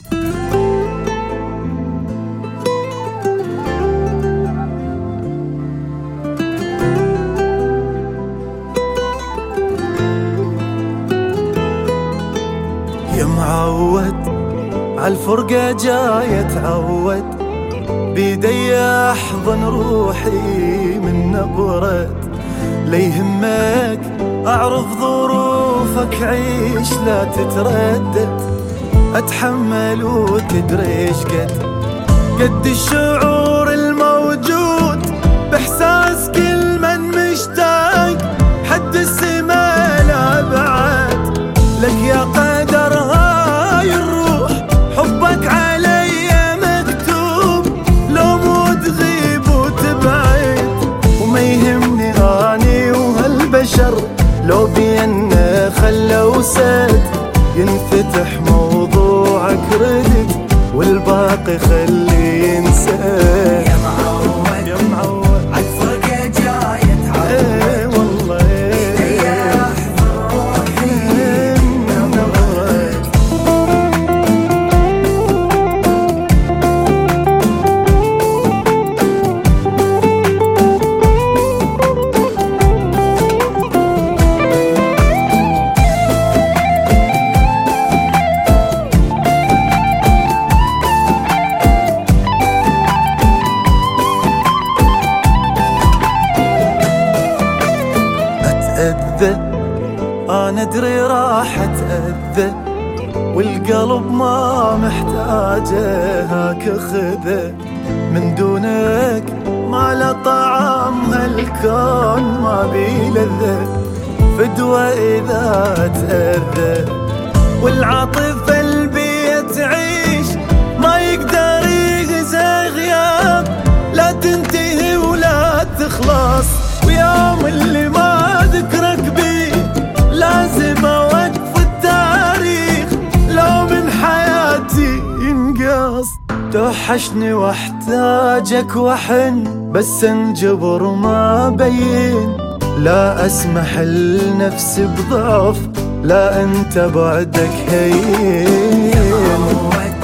يا معود عالفرقة جاي اتعود، بيدي احضن روحي من نبرة. لا يهمك اعرف ظروفك، عيش لا تتردد، اتحمل وتدري ايش قد الشعور الموجود باحساس كل من مشتاق، حد السما لا بعد لك يا قدر هاي الروح، حبك علي مكتوب، لو مو تغيب وتبعد، وما يهمني اني وهالبشر، لو بينا خلوا سد ينفتح موضوعك ردد، والباقي خليه ينسى. يا معود عالفرقة جاي اتعود، والله بيدي احضن روحي من نبرة. أنا أدري راح أتأذى، والقلب ما محتاجه، هاك خذه من دونك ما له طعم، هالكون ما بيه لذة، فدوى إذا تأذى، والعاطفة البي تعيش ما يقدر يغزى غياب، لا تنتهي ولا تخلص، ويوم اللي ما ذكرك بيه لازم اوقف التاريخ، لو من حياتي ينقص. توحشني واحتاجك وحن، بس انجبر ما بين، لا اسمح لنفسي بضعف، لا انت بعدك هين.